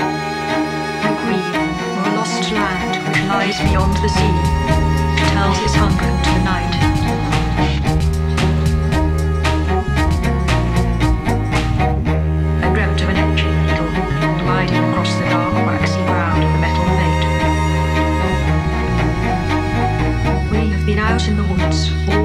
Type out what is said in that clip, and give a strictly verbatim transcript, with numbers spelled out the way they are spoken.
I grieve for a lost land which lies beyond the sea, tells its hunger to the night. I dreamt of an engine needle gliding across the dark waxy ground of the metal plate. We have been out in the woods all